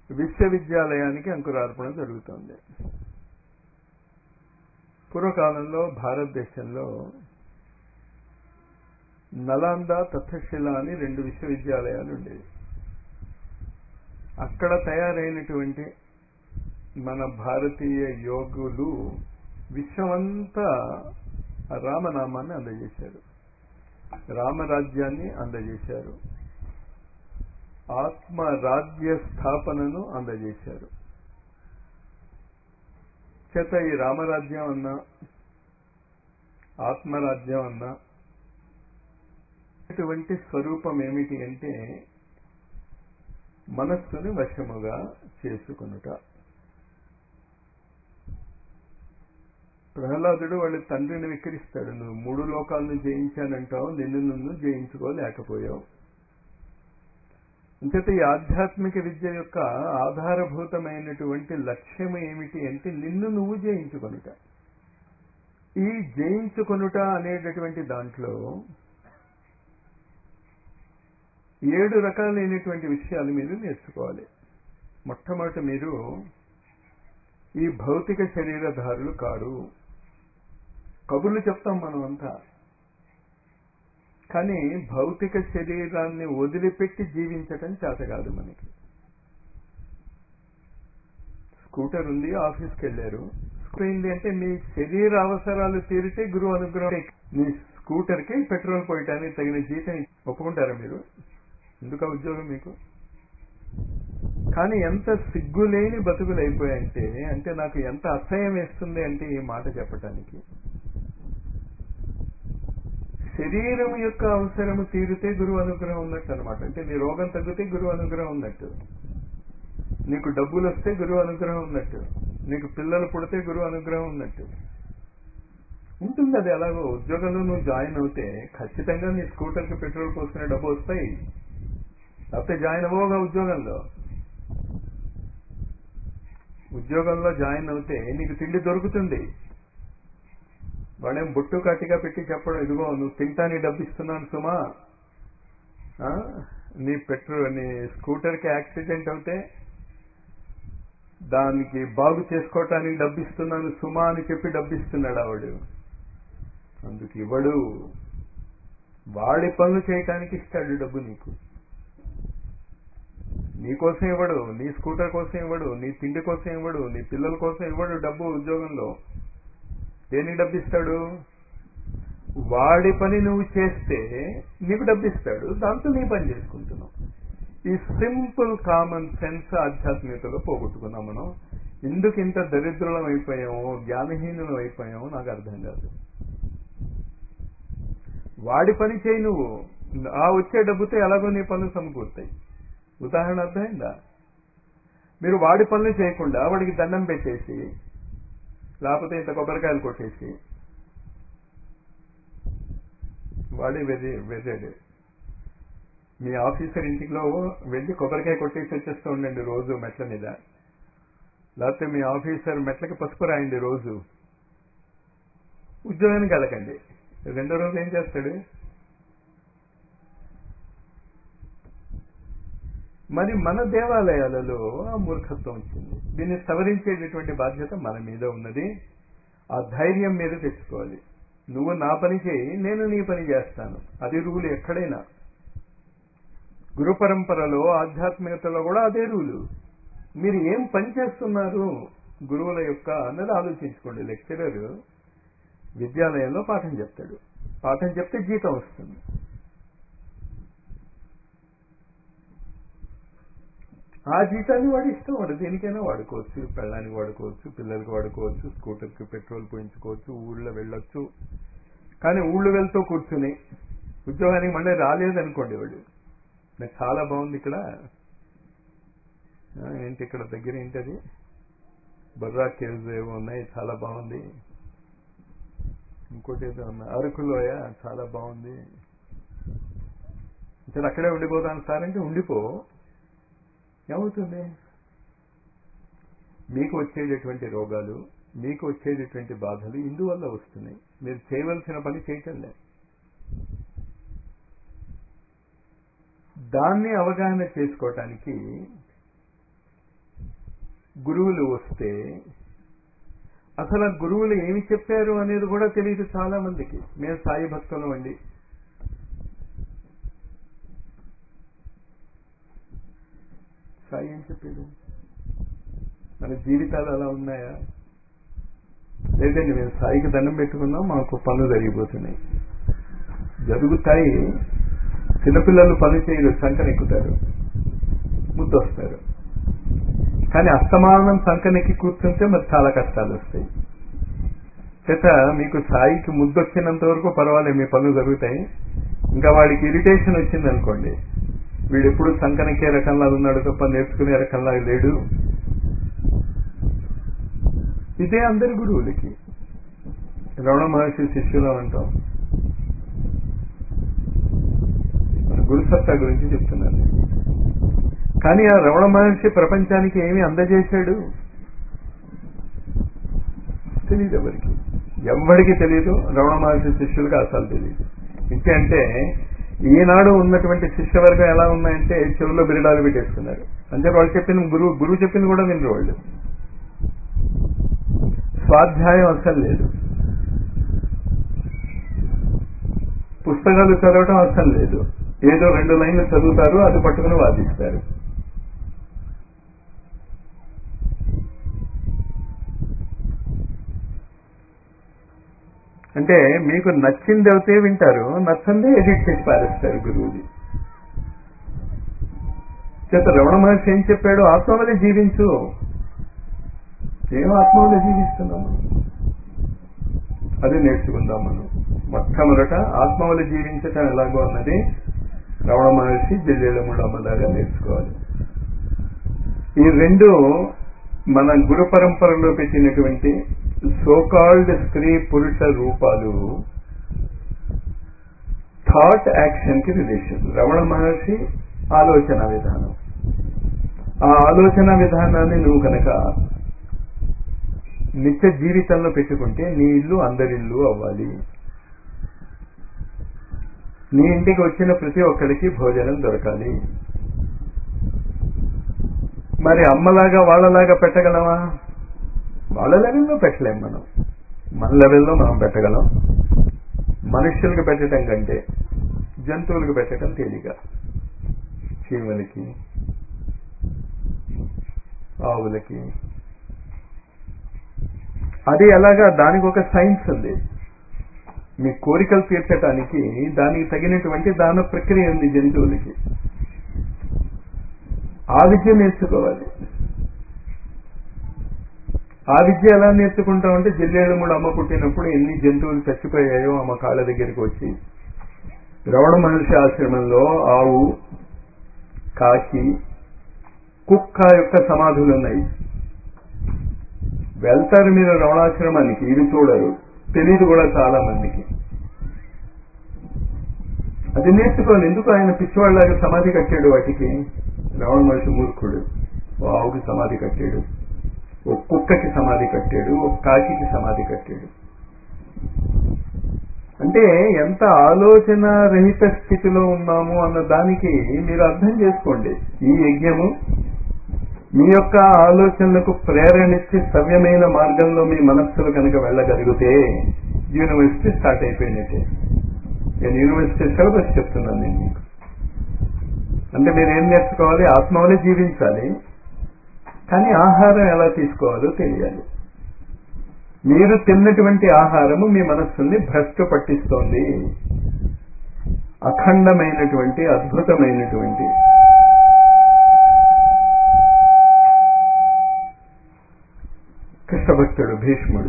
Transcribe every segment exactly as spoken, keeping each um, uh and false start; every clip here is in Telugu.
విశ్వవిద్యాలయానికి అంకురార్పణ జరుగుతుంది. పూర్వకాలంలో భారతదేశంలో నలంద, తక్షశిల అని రెండు విశ్వవిద్యాలయాలు ఉండేవి. అక్కడ తయారైనటువంటి మన భారతీయ యోగులు విశ్వమంతా రామనామాన్ని అందజేశారు, రామరాజ్యాన్ని అందజేశారు, ఆత్మరాజ్య స్థాపనను అందజేశారు. చేత ఈ రామరాజ్యం అన్నా ఆత్మరాజ్యం అన్నా ఇటువంటి స్వరూపం ఏమిటి అంటే మనస్సుని వశముగా చేసుకొనుట. ప్రహ్లాదుడు వాళ్ళ తండ్రిని విక్రిస్తాడు, నువ్వు మూడు లోకాలను జయించానంటావు, నిన్ను నిన్ను జయించుకోలేకపోయావు. అంచేత ఈ ఆధ్యాత్మిక విద్య యొక్క ఆధారభూతమైనటువంటి లక్ష్యం ఏమిటి అంటే నిన్ను నువ్వు జయించుకొనుట. ఈ జయించుకొనుట అనేటటువంటి దాంట్లో ఏడు రకాలైనటువంటి విషయాలు మీరు నేర్చుకోవాలి. మొట్టమొదటి, మీరు ఈ భౌతిక శరీరధారులు కారు. కబుర్లు చెప్తాం మనం అంతా, కానీ భౌతిక శరీరాన్ని వదిలిపెట్టి జీవించటం చేత కాదు మనకి. స్కూటర్ ఉంది, ఆఫీస్కి వెళ్ళారు, పోయింది అంటే మీ శరీర అవసరాలు తీరితే గురువు అనుగ్రహం. మీ స్కూటర్కి పెట్రోల్ పోయటానికి తగిన జీతం ఒప్పుకుంటారా మీరు? ఎందుక ఉద్యోగం మీకు? కానీ ఎంత సిగ్గులేని బతుకులు అయిపోయాయంటే, అంటే నాకు ఎంత అసహ్యం వేస్తుంది అంటే ఈ మాట చెప్పటానికి. శరీరం యొక్క అవసరము తీరితే గురువు అనుగ్రహం ఉన్నట్టు అనమాట. అంటే నీ రోగం తగ్గితే గురువు అనుగ్రహం ఉన్నట్టు, నీకు డబ్బులు వస్తే గురువు అనుగ్రహం ఉన్నట్టు, నీకు పిల్లలు పుడితే గురువు అనుగ్రహం ఉన్నట్టు ఉంటుంది. అది ఎలాగో ఉద్యోగంలో నువ్వు జాయిన్ అవుతే ఖచ్చితంగా నీ స్కూటర్కి పెట్రోల్ పోసుకునే డబ్బు వస్తాయి, లేకపోతే జాయిన్ అవ్వగా ఉద్యోగంలో ఉద్యోగంలో జాయిన్ అవుతే నీకు తిండి దొరుకుతుంది. వాడేం బొట్టు కట్టిగా పెట్టి చెప్పడం, ఇదిగో నువ్వు తింటానికి డబ్బు ఇస్తున్నాను సుమా, నీ పెట్రోల్ నీ స్కూటర్కి యాక్సిడెంట్ అవుతే దానికి బాగు చేసుకోవటానికి డబ్బు ఇస్తున్నాను సుమా అని చెప్పి డబ్బు ఇస్తున్నాడు ఆవిడు. అందుకు ఇవ్వడు, వాడి పనులు చేయటానికి ఇస్తాడు డబ్బు. నీకు నీకోసం ఇవ్వడు, నీ స్కూటర్ కోసం ఇవ్వడు, నీ తిండి కోసం ఇవ్వడు, నీ పిల్లల కోసం ఇవ్వడు డబ్బు. ఉద్యోగంలో దేనికి డబ్బు ఇస్తాడు? వాడి పని నువ్వు చేస్తే నీకు డబ్బు ఇస్తాడు, దాంతో నీ పని చేసుకుంటున్నావు. ఈ సింపుల్ కామన్ సెన్స్ ఆధ్యాత్మికతలో పోగొట్టుకున్నాం మనం. ఎందుకు ఇంత దరిద్రులం అయిపోయామో, జ్ఞానహీనులం అయిపోయామో నాకు అర్థం కాదు. వాడి పని చేయి నువ్వు, ఆ వచ్చే డబ్బుతో ఎలాగో నీ పనులు సమకూరుతాయి. ఉదాహరణ అర్థమైందా? మీరు వాడి పనులు చేయకుండా వాడికి దండం పెట్టేసి, లేకపోతే ఇంత కొబ్బరికాయలు కొట్టేసి, వాడే వెర్రి వెర్రాడు మీ ఆఫీసర్ ఇంటిలో వెళ్ళి కొబ్బరికాయ కొట్టేసి వచ్చేస్తూ ఉండండి రోజు మెట్ల మీద, లేకపోతే మీ ఆఫీసర్ మెట్లకి పసుపు రాయండి రోజు. ఉద్యోగానికి వెళ్ళకండి, రెండో రోజు ఏం చేస్తాడు? మరి మన దేవాలయాలలో ఆ మూర్ఖత్వం వచ్చింది. దీన్ని సవరించేటటువంటి బాధ్యత మన మీద ఉన్నది. ఆ ధైర్యం మీద తెచ్చుకోవాలి. నువ్వు నా పని చేయి, నేను నీ పని చేస్తాను, అది రూలు ఎక్కడైనా. గురు పరంపరలో ఆధ్యాత్మికతలో కూడా అదే రూలు. మీరు ఏం పని చేస్తున్నారు గురువుల యొక్క అన్నది ఆలోచించుకోండి. లెక్చరర్ విద్యాలయంలో పాఠం చెప్తాడు, పాఠం చెప్తే జీతం వస్తుంది. ఆ జీతాన్ని వాడు ఇష్టం, వాడు దేనికైనా వాడుకోవచ్చు. పెళ్ళానికి వాడుకోవచ్చు, పిల్లలకి వాడుకోవచ్చు, స్కూటర్కి పెట్రోల్ పోయించుకోవచ్చు, ఊళ్ళో వెళ్ళొచ్చు. కానీ ఊళ్ళో వెళ్తూ కూర్చుని ఉద్యోగానికి మళ్ళీ రాలేదనుకోండి, వాడు నాకు చాలా బాగుంది ఇక్కడ ఏంటి, ఇక్కడ దగ్గర ఏంటది బొర్రా కేవ్స్ ఏవో ఉన్నాయి, చాలా బాగుంది. ఇంకోటి ఏదో ఉన్నా అరకులోయ, చాలా బాగుంది. సరే అక్కడే ఉండిపోతాను సార్ అంటే ఉండిపో. ఏమవుతుంది? మీకు వచ్చేటటువంటి రోగాలు, మీకు వచ్చేటటువంటి బాధలు ఇందువల్ల వస్తున్నాయి. మీరు చేయవలసిన పని చేయటం లేదు. దాన్ని అవగాహన చేసుకోవటానికి గురువులు వస్తే అసలు ఆ గురువులు ఏమి చెప్పారు అనేది కూడా తెలియదు చాలా మందికి. మేము సాయి భక్తులం అండి. సాయి ఏం చెప్పాడు? మన జీవితాలు అలా ఉన్నాయా? లేదండి, మేము సాయికి దండం పెట్టుకున్నాం, మాకు పనులు జరిగిపోతున్నాయి. జరుగుతాయి. చిన్నపిల్లలు పనులు చేయరు, సంకనెక్కుతారు, ముద్దొస్తారు. కానీ అస్తమానం సంకనెక్కి కూర్చుంటే మరి చాలా కష్టాలు వస్తాయి. చేత మీకు సాయికి ముద్దొచ్చినంత వరకు పర్వాలేదు, మీ పనులు జరుగుతాయి. ఇంకా వాడికి ఇరిటేషన్ వచ్చింది అనుకోండి, వీడు ఎప్పుడు సంకనెక్కే రకంలా ఉన్నాడు తప్ప నేర్చుకునే రకంలా లేడు. ఇదే అందరి గురువులకి. రమణ మహర్షి శిష్యులు అంటాం. మన గురుసత్తా గురించి చెప్తున్నాను. కానీ ఆ రమణ మహర్షి ప్రపంచానికి ఏమి అందజేశాడు తెలియదు ఎవరికి. ఎవరికి తెలియదు. రమణ మహర్షి శిష్యులకు అసలు తెలియదు. ఇంకేంటే ఈనాడు ఉన్నటువంటి శిష్యవర్గం ఎలా ఉన్నాయంటే చెవుల్లో బిరడాలు పెట్టేస్తున్నారు. అంటే వాళ్ళు చెప్పిన గురువు గురువు చెప్పింది కూడా వినరు వాళ్ళు. స్వాధ్యాయం అసలు లేదు, పుస్తకాలు చదవటం అసలు లేదు. ఏదో రెండు లైన్లు చదువుతారు, అది పట్టుకుని వాదిస్తారు. అంటే మీకు నచ్చింది అవుతే వింటారు, నచ్చందే ఎడిట్ చేసి పారేస్తారు గురువుది. చేత రమణ మహర్షి ఏం చెప్పాడు? ఆత్మవలే జీవించు. ఏం ఆత్మవలే జీవిస్తున్నాము, అది నేర్చుకుందాం మనం. మొట్టమొదట ఆత్మవలే జీవించటం ఎలాగో అన్నది రమణ మహర్షి జిల్లేళ్ళమూడు అమ్మదాగా నేర్చుకోవాలి. ఈ రెండు మన గురు పరంపరలో పెట్టినటువంటి సోకాల్డ్ స్త్రీ పురుష రూపాలు థాట్ యాక్షన్ కి రిలేషన్. రమణ మహర్షి ఆలోచన విధానం. ఆ ఆలోచన విధానాన్ని నువ్వు కనుక నిత్య జీవితంలో పెట్టుకుంటే నీ ఇల్లు అందరిల్లు అవ్వాలి. నీ ఇంటికి వచ్చిన ప్రతి ఒక్కరికి భోజనం దొరకాలి. మరి అమ్మలాగా వాళ్ళలాగా పెట్టగలమా? వాళ్ళ లెవెల్లో పెట్టలేం. మనం మన లెవెల్లో మనం పెట్టగలం. మనుష్యులకు పెట్టడం కంటే జంతువులకు పెట్టడం తేలిక. చీమలకి, ఆవులకి. అది ఎలాగా? దానికి ఒక సైన్స్ ఉంది. మీ కోరికలు తీర్చడానికి దానికి తగినటువంటి దాన ప్రక్రియ ఉంది జంతువులకి. ఆ విద్య నేర్చుకోవాలి. ఆ విద్య ఎలా నేర్చుకుంటామంటే జిల్లేళ్ళమూడు అమ్మ పుట్టినప్పుడు ఎన్ని జంతువులు చచ్చిపోయాయో అమ్మ కాళ్ళ దగ్గరికి వచ్చి, రమణ మహర్షి ఆశ్రమంలో ఆవు, కాకి, కుక్క యొక్క సమాధులు ఉన్నాయి. వెళ్తారు మీరు రమణాశ్రమానికి, ఇవి చూడరు, తెలియదు కూడా చాలా మందికి. అది నేర్చుకోవాలి. ఎందుకు ఆయన పిచ్చివాళ్ళలాగా సమాధి కట్టాడు వాటికి? రమణ మహర్షి మూర్ఖుడు. ఓ ఆవుకి సమాధి కట్టాడు, ఓ కుక్కకి సమాధి కట్టాడు, ఓ కాకికి సమాధి కట్టాడు. అంటే ఎంత ఆలోచన రహిత స్థితిలో ఉన్నాము అన్న దానికి మీరు అర్థం చేసుకోండి. ఈ యజ్ఞము మీ యొక్క ఆలోచనలకు ప్రేరణించి సవ్యమైన మార్గంలో మీ మనస్సులు కనుక వెళ్ళగలిగితే యూనివర్సిటీ స్టార్ట్ అయిపోయినట్టే. నేను యూనివర్సిటీ సిలబస్ చెప్తున్నాను నేను మీకు. అంటే మీరు ఏం నేర్చుకోవాలి? ఆత్మవలే జీవించాలి, కానీ ఆహారం ఎలా తీసుకోవాలో తెలియాలి. మీరు తిన్నటువంటి ఆహారము మీ మనస్సుల్ని భ్రష్టు పట్టిస్తోంది. అఖండమైనటువంటి అద్భుతమైనటువంటి కృష్ణభక్తుడు భీష్ముడు.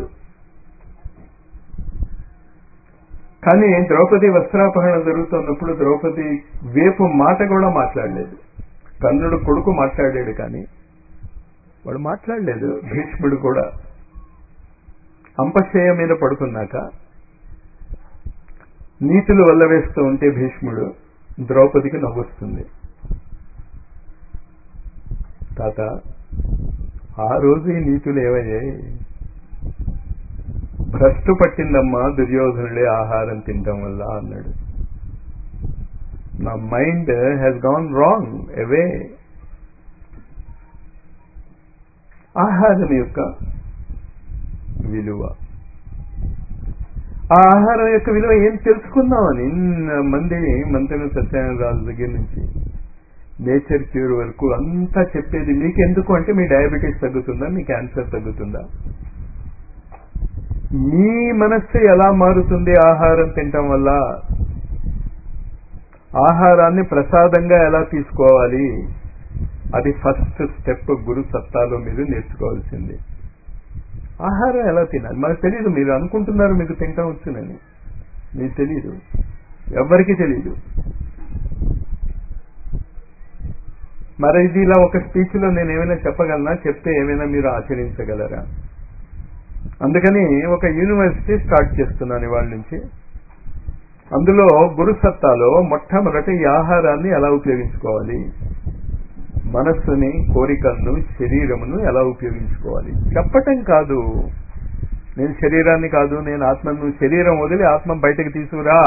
కానీ ద్రౌపది వస్త్రాపహరణ జరుగుతున్నప్పుడు ద్రౌపది వేపు మాట కూడా మాట్లాడలేదు. కర్ణుడు కొడుకు మాట్లాడాడు, కానీ వాడు మాట్లాడలేదు. భీష్ముడు కూడా అంపశయ మీద పడుకున్నాక నీతులు వల్ల వేస్తూ ఉంటే భీష్ముడు ద్రౌపదికి నవ్వొస్తుంది. తాత, ఆ రోజు ఈ నీతులు ఏమయ్యాయి? భ్రష్టు పట్టిందమ్మా దుర్యోధనుడే ఆహారం తినటం వల్ల అన్నాడు. నా మైండ్ హ్యాస్ గాన్ రాంగ్ అవే. ఆహారం యొక్క విలువ. ఆ ఆహారం యొక్క విలువ ఏం తెలుసుకుందామని మంది మంత్రి సత్యనారాయణ రాజు దగ్గర నుంచి నేచర్ క్యూర్ వరకు అంతా చెప్పేది మీకెందుకు అంటే మీ డయాబెటీస్ తగ్గుతుందా, మీ క్యాన్సర్ తగ్గుతుందా, మీ మనస్సు ఎలా మారుతుంది ఆహారం తినటం వల్ల, ఆహారాన్ని ప్రసాదంగా ఎలా తీసుకోవాలి, అది ఫస్ట్ స్టెప్ గురు సత్తాలో మీరు నేర్చుకోవాల్సింది. ఆహారం ఎలా తినాలి మనకు తెలియదు. మీరు అనుకుంటున్నారు మీకు తింటాం వచ్చునని, మీకు తెలియదు, ఎవ్వరికీ తెలియదు. మరి ఇది ఇలా ఒక స్పీచ్ లో నేను ఏమైనా చెప్పగలనా, చెప్తే ఏమైనా మీరు ఆచరించగలరా? అందుకని ఒక యూనివర్సిటీ స్టార్ట్ చేస్తున్నాను ఇవాళ నుంచి. అందులో గురు సత్తాలో మొట్టమొదటి ఈ ఆహారాన్ని ఎలా ఉపయోగించుకోవాలి, మనస్సుని, కోరికలను, శరీరమును ఎలా ఉపయోగించుకోవాలి చెప్పటం కాదు. నేను శరీరాన్ని కాదు, నేను ఆత్మను, శరీరం వదిలి ఆత్మ బయటకు తీసుకురా,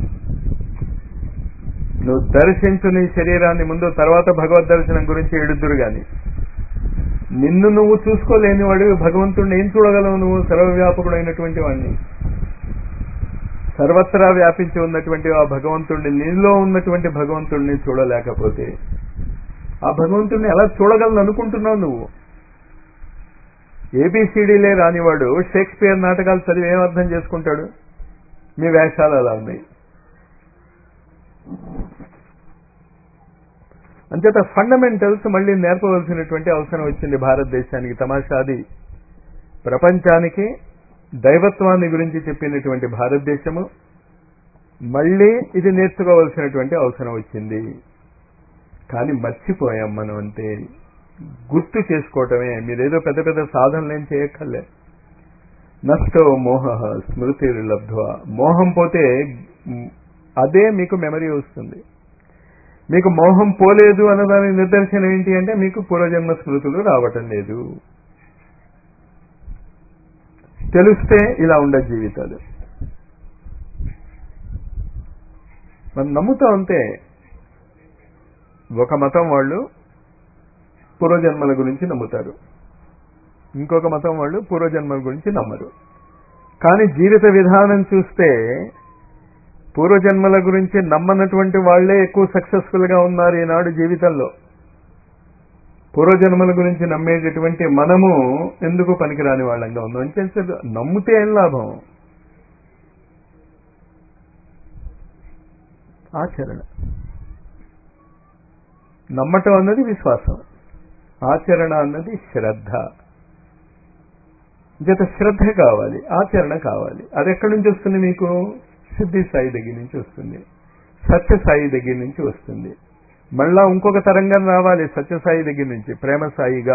నువ్వు దర్శించు నీ శరీరాన్ని ముందు, తర్వాత భగవద్ దర్శనం గురించి ఎడుద్దురు గాని. నిన్ను నువ్వు చూసుకోలేని వాడు భగవంతుడిని ఏం చూడగలవు? నువ్వు సర్వవ్యాపకుడు అయినటువంటి వాడిని, సర్వత్రా వ్యాపించి ఉన్నటువంటి ఆ భగవంతుడిని, నీలో ఉన్నటువంటి భగవంతుడిని చూడలేకపోతే ఆ భగవంతుడిని ఎలా చూడగలను అనుకుంటున్నావు నువ్వు? ఏబిసిడీలే రానివాడు షేక్స్పియర్ నాటకాలు చదివి ఏం అర్థం చేసుకుంటాడు? మీ వేషాలు అలా ఉన్నాయి. అంచేత ఫండమెంటల్స్ మళ్ళీ నేర్పవలసినటువంటి అవసరం వచ్చింది భారతదేశానికి. తమాషాది ప్రపంచానికి దైవత్వాన్ని గురించి చెప్పినటువంటి భారతదేశము మళ్ళీ ఇది నేర్చుకోవలసినటువంటి అవసరం వచ్చింది. కానీ మర్చిపోయాం మనం, అంతే. గుర్తు చేసుకోవటమే. మీరేదో పెద్ద పెద్ద సాధనలు ఏం చేయక్కర్లే. నష్టో మోహ స్మృతిర్లబ్ధ్వా. మోహం పోతే అదే మీకు మెమరీ వస్తుంది. మీకు మోహం పోలేదు అన్నదానికి నిదర్శనం ఏంటి అంటే మీకు పూర్వజన్మ స్మృతులు రావటం లేదు. తెలిస్తే ఇలా ఉండదు జీవితాలు. మనం నమ్ముతాం అంతే. ఒక మతం వాళ్ళు పూర్వజన్మల గురించి నమ్ముతారు, ఇంకొక మతం వాళ్ళు పూర్వజన్మల గురించి నమ్మరు. కానీ జీవిత విధానం చూస్తే పూర్వజన్మల గురించి నమ్మనటువంటి వాళ్లే ఎక్కువ సక్సెస్ఫుల్ గా ఉన్నారు ఈనాడు జీవితంలో. పూర్వజన్మల గురించి నమ్మేటటువంటి మనము ఎందుకు పనికిరాని వాళ్ళంగా ఉన్నాం అంటే నమ్మితే ఏం లాభం? ఆచరణ. నమ్మటం అన్నది విశ్వాసం, ఆచరణ అన్నది శ్రద్ధ. జత శ్రద్ధ కావాలి, ఆచరణ కావాలి. అది ఎక్కడి నుంచి వస్తుంది మీకు? సిద్ధి సాయి దగ్గర నుంచి వస్తుంది, సత్య సాయి దగ్గర నుంచి వస్తుంది. మళ్ళా ఇంకొక తరంగం రావాలి సత్య సాయి దగ్గర నుంచి, ప్రేమ సాయిగా.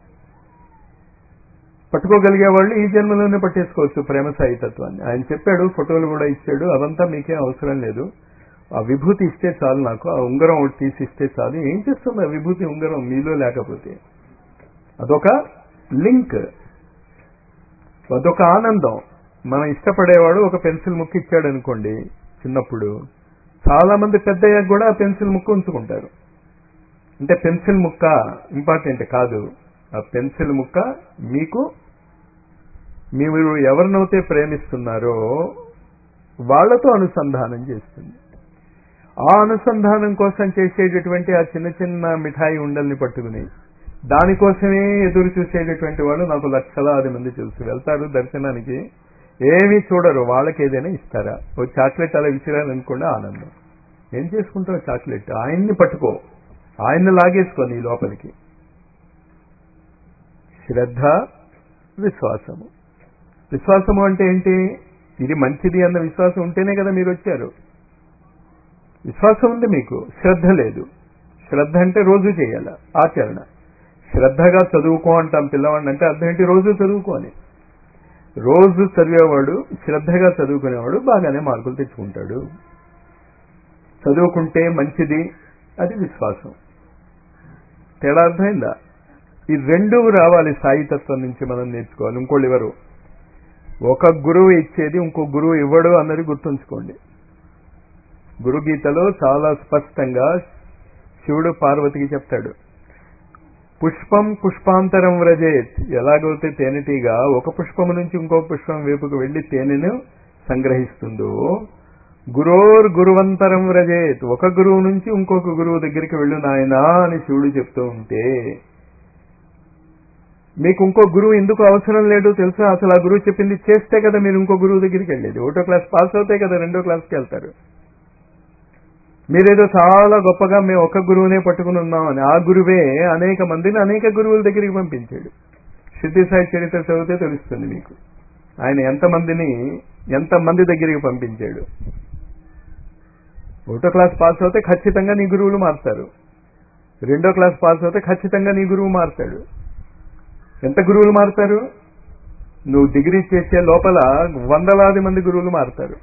పట్టుకోగలిగే వాళ్ళు ఈ జన్మలోనే పట్టేసుకోవచ్చు ప్రేమ సాయి తత్వాన్ని. ఆయన చెప్పాడు, ఫోటోలు కూడా ఇచ్చాడు. అదంతా మీకేం అవసరం లేదు. ఆ విభూతి ఇస్తే చాలు, నాకు ఆ ఉంగరం ఒకటి తీసి ఇస్తే చాలు. ఏం చేస్తుంది ఆ విభూతి ఉంగరం మీలో లేకపోతే? అదొక లింక్, అదొక ఆనందం. మనం ఇష్టపడేవాడు ఒక పెన్సిల్ ముక్క ఇచ్చాడు అనుకోండి చిన్నప్పుడు, చాలా మంది పెద్దయ్యాక కూడా ఆ పెన్సిల్ ముక్క ఉంచుకుంటారు. అంటే పెన్సిల్ ముక్క ఇంపార్టెంట్ కాదు, ఆ పెన్సిల్ ముక్క మీకు మీరు ఎవరినైతే ప్రేమిస్తున్నారో వాళ్లతో అనుసంధానం చేస్తుంది. ఆ అనుసంధానం కోసం చేసేటటువంటి ఆ చిన్న చిన్న మిఠాయి ఉండల్ని పట్టుకుని దానికోసమే ఎదురు చూసేటటువంటి వాళ్ళు నాకు లక్షలాది మంది తెలుసు. వెళ్తారు దర్శనానికి, ఏమీ చూడరు, వాళ్ళకి ఏదైనా ఇస్తారా? ఓ చాక్లెట్ అలా విసిరాలనుకోండి, ఆనందం. ఏం చేసుకుంటావు చాక్లెట్? ఆయన్ని పట్టుకో, ఆయన్ని లాగేసుకో నీ లోపలికి. శ్రద్ధ, విశ్వాసము. విశ్వాసము అంటే ఏంటి? ఇది మంచిది అన్న విశ్వాసం ఉంటేనే కదా మీరు వచ్చారు. విశ్వాసం ఉంది మీకు, శ్రద్ధ లేదు. శ్రద్ధ అంటే రోజు చేయాల ఆచరణ. శ్రద్ధగా చదువుకో అంటాం పిల్లవాడిని, అంటే అర్థం ఏంటి? రోజు చదువుకోని. రోజు చదివేవాడు, శ్రద్ధగా చదువుకునేవాడు బాగానే మార్కులు తెచ్చుకుంటాడు. చదువుకుంటే మంచిది, అది విశ్వాసం. తేడా అర్థమైందా? ఈ రెండు రావాలి సాయితత్వం నుంచి మనం నేర్చుకోవాలి. ఇంకోళ్ళు ఇవ్వరు. ఒక గురువు ఇచ్చేది ఇంకో గురువు ఇవ్వడు అన్నది గుర్తుంచుకోండి. గురుగీతలో చాలా స్పష్టంగా శివుడు పార్వతికి చెప్తాడు, పుష్పం పుష్పాంతరం వ్రజేత్. ఎలాగైతే తేనెటీగా ఒక పుష్పము నుంచి ఇంకో పుష్పం వైపుకు వెళ్లి తేనెను సంగ్రహిస్తుందో, గురోర్ గురువంతరం వ్రజేత్. ఒక గురువు నుంచి ఇంకొక గురువు దగ్గరికి వెళ్ళు నాయనా అని శివుడు చెప్తూ ఉంటే, మీకు ఇంకో గురువు ఎందుకు అవసరం లేదు తెలుసా? అసలు ఆ గురువు చెప్పింది చేస్తే కదా మీరు ఇంకో గురువు దగ్గరికి వెళ్ళేది. ఒకటో క్లాస్ పాస్ అవుతే కదా రెండో క్లాస్కి వెళ్తారు. మీరేదో చాలా గొప్పగా మేము ఒక గురువునే పట్టుకుని ఉన్నామని, ఆ గురువే అనేక మందిని అనేక గురువుల దగ్గరికి పంపించాడు. సిద్ధి సాయి చరిత్ర చదివితే తెలుస్తుంది మీకు ఆయన ఎంతమందిని ఎంతమంది దగ్గరికి పంపించాడు. ఒకటో క్లాస్ పాస్ అవుతే ఖచ్చితంగా నీ గురువులు మారుతారు. రెండో క్లాస్ పాస్ అవుతే ఖచ్చితంగా నీ గురువు మారుతాడు. ఎంత గురువులు మారుతారు? నువ్వు డిగ్రీ చేసే లోపల వందలాది మంది గురువులు మారుతారు.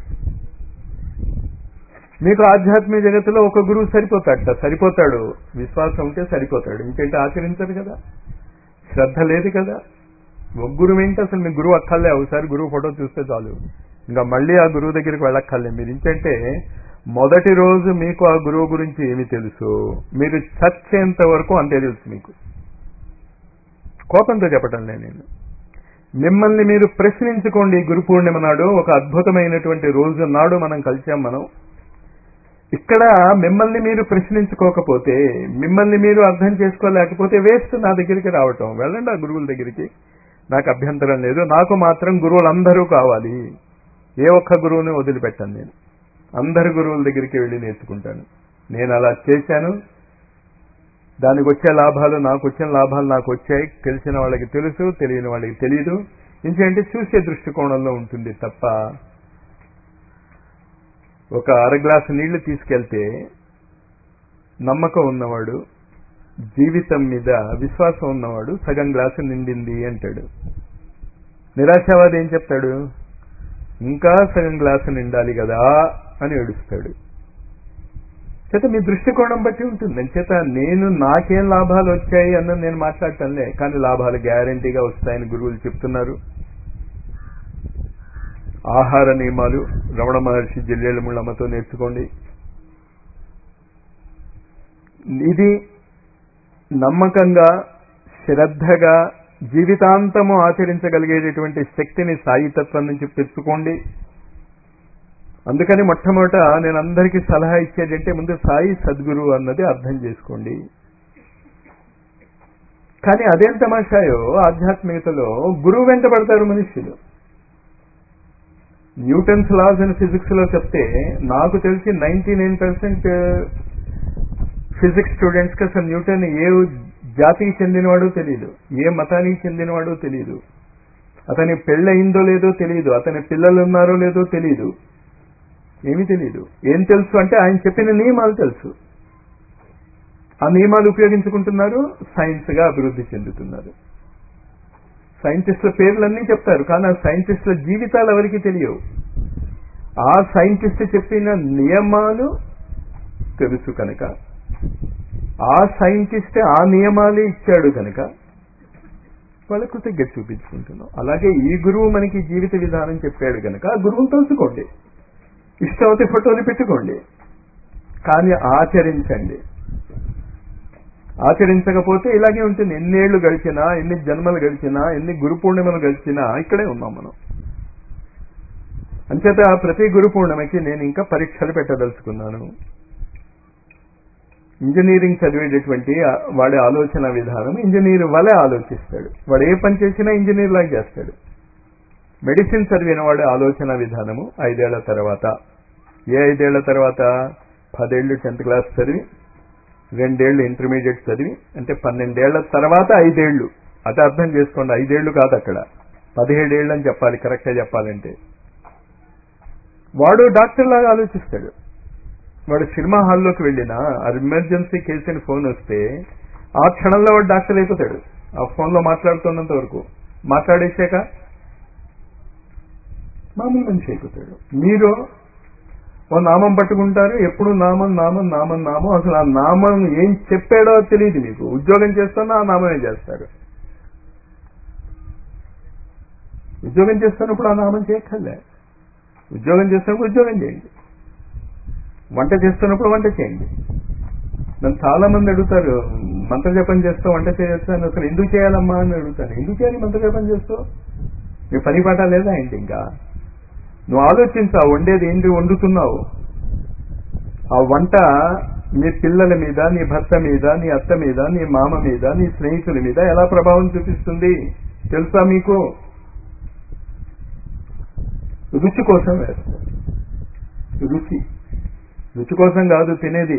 మీకు ఆధ్యాత్మిక జగత్తులో ఒక గురువు సరిపోతాడట. సరిపోతాడు, విశ్వాసం ఉంటే సరిపోతాడు. ఇంకేంటి ఆచరించడు కదా, శ్రద్ధ లేదు కదా. ఒక గురువు ఏంటి అసలు? మీ గురువు అక్కర్లే, ఒకసారి గురువు ఫోటో చూస్తే చాలు, ఇంకా మళ్ళీ ఆ గురువు దగ్గరికి వెళ్ళక్కర్లే మీరు. ఇంకంటే మొదటి రోజు మీకు ఆ గురువు గురించి ఏమి తెలుసు, మీరు చచ్చేంత వరకు అంతే తెలుసు మీకు. కోపంతో చెప్పటం లే నేను. మిమ్మల్ని మీరు ప్రశ్నించుకోండి. గురు పూర్ణిమ నాడు ఒక అద్భుతమైనటువంటి రోజు నాడు మనం కలిసాం. మనం ఇక్కడ మిమ్మల్ని మీరు ప్రశ్నించుకోకపోతే, మిమ్మల్ని మీరు అర్థం చేసుకోలేకపోతే వేస్ట్ నా దగ్గరికి రావటం. వెళ్ళండి ఆ గురువుల దగ్గరికి, నాకు అభ్యంతరం లేదు. నాకు మాత్రం గురువులందరూ కావాలి. ఏ ఒక్క గురువుని వదిలిపెట్టాను నేను. అందరి గురువుల దగ్గరికి వెళ్ళి నేర్చుకుంటాను. నేను అలా చేశాను. దానికి వచ్చే లాభాలు, నాకు వచ్చిన లాభాలు నాకు వచ్చాయి. తెలిసిన వాళ్ళకి తెలుసు, తెలియని వాళ్ళకి తెలియదు. ఎందుకంటే చూసే దృష్టికోణంలో ఉంటుంది తప్ప, ఒక అర గ్లాసు నీళ్లు తీసుకెళ్తే నమ్మకం ఉన్నవాడు, జీవితం మీద విశ్వాసం ఉన్నవాడు సగం గ్లాసు నిండింది అంటాడు. నిరాశావాది ఏం చెప్తాడు? ఇంకా సగం గ్లాసు నిండాలి కదా అని ఏడుస్తాడు. చేత మీ దృష్టికోణం బట్టి ఉంటుంది. అంచేత నేను నాకేం లాభాలు వచ్చాయి అన్నది నేను మాట్లాడటంలే, కానీ లాభాలు గ్యారంటీగా వస్తాయని గురువులు చెప్తున్నారు. ఆహార నియమాలు రమణ మహర్షి జిల్లేళ్ళ ముళ్ళమ్మతో నేర్చుకోండి. ఇది నమ్మకంగా శ్రద్ధగా జీవితాంతము ఆచరించగలిగేటటువంటి శక్తిని సాయితత్వం నుంచి తెచ్చుకోండి. అందుకని మొట్టమొదట నేను అందరికీ సలహా ఇచ్చేటంటే ముందు సాయి సద్గురు అన్నది అర్థం చేసుకోండి. కానీ అదేం తమాషాయో ఆధ్యాత్మికతలో గురువు వెంట పడతారు మనుష్యులు. న్యూటన్స్ లాస్ అండ్ ఫిజిక్స్ లో చెప్తే నాకు తెలిసి ninety nine percent physics students కి అసలు న్యూటన్ ఏ జాతికి చెందినవాడో తెలియదు, ఏ మతానికి చెందినవాడో తెలియదు, అతని పెళ్ళయిందో లేదో తెలియదు, అతని పిల్లలు ఉన్నారో లేదో తెలియదు, ఏమీ తెలియదు. ఏం తెలుసు అంటే ఆయన చెప్పిన నియమాలు తెలుసు. ఆ నియమాలు ఉపయోగించుకుంటున్నారు, సైన్స్ గా అభివృద్ధి చెందుతున్నారు. సైంటిస్టుల పేర్లన్నీ చెప్తారు, కానీ ఆ సైంటిస్టుల జీవితాలు ఎవరికి తెలియవు. ఆ సైంటిస్ట్ చెప్పిన నియమాలు తెలుసు కనుక, ఆ సైంటిస్ట్ ఆ నియమాలే ఇచ్చాడు కనుక వాళ్ళ కృతజ్ఞత చూపించుకుంటున్నాం. అలాగే ఈ గురువు మనకి జీవిత విధానం చెప్పాడు కనుక ఆ గురువును తెలుసుకోండి. ఇష్టమైతే ఫోటోలు పెట్టుకోండి, కానీ ఆచరించండి. ఆచరించకపోతే ఇలాగే ఉంటుంది. ఎన్నేళ్లు గడిచినా, ఎన్ని జన్మలు గడిచినా, ఎన్ని గురు పూర్ణిమలు గడిచినా ఇక్కడే ఉన్నాం మనం. అంచేత ప్రతి గురు పూర్ణిమకి నేను ఇంకా పరీక్షలు పెట్టదలుచుకున్నాను. ఇంజనీరింగ్ చదివేటటువంటి వాడి ఆలోచన విధానం ఇంజనీర్ వలె ఆలోచిస్తాడు. వాడు ఏ పని చేసినా ఇంజనీర్ లాగా చేస్తాడు. మెడిసిన్ చదివిన వాడి ఆలోచన విధానము ఐదేళ్ల తర్వాత, ఏ ఐదేళ్ల తర్వాత? పదేళ్లు టెన్త్ క్లాస్ చదివి, రెండేళ్లు ఇంటర్మీడియట్ చదివి, అంటే పన్నెండేళ్ల తర్వాత ఐదేళ్లు. అది అర్థం చేసుకోండి, ఐదేళ్లు కాదు అక్కడ, పదిహేడేళ్ళు అని చెప్పాలి కరెక్ట్గా చెప్పాలంటే. వాడు డాక్టర్ లాగా ఆలోచిస్తాడు. వాడు సినిమా హాల్లోకి వెళ్ళినా ఎమర్జెన్సీ కేసు అని ఫోన్ వస్తే ఆ క్షణంలో వాడు డాక్టర్ అయిపోతాడు. ఆ ఫోన్లో మాట్లాడుతున్నంత వరకు, మాట్లాడేసాక మామూలు మనిషి అయిపోతాడు. మీరు ఓ నామం పట్టుకుంటారు, ఎప్పుడు నామం నామం నామం నామం. అసలు ఆ నామం ఏం చెప్పాడో తెలియదు మీకు. ఉద్యోగం చేస్తున్నా ఆ నామమే చేస్తారు. ఉద్యోగం చేస్తున్నప్పుడు ఆ నామం చేయక్కర్లే. ఉద్యోగం చేస్తున్నప్పుడు ఉద్యోగం చేయండి, వంట చేస్తున్నప్పుడు వంట చేయండి, నన్ను చాలా మంది అడుగుతారు, మంత్ర జపం చేస్తావు వంట చేయొచ్చు అని. అసలు ఎందుకు చేయాలమ్మా అని అడుగుతాను. ఎందుకు చేయాలి మంత్ర జపం చేస్తావు? నీ పని పాట లేదా ఏంటి? ఇంకా నువ్వు ఆలోచించావు, వండేది ఏంటి వండుతున్నావు. ఆ వంట నీ పిల్లల మీద, నీ భర్త మీద, నీ అత్త మీద, నీ మామ మీద, నీ స్నేహితుల మీద ఎలా ప్రభావం చూపిస్తుంది తెలుసా మీకు? రుచి కోసం వేస్తారు. రుచి రుచి కోసం కాదు తినేది,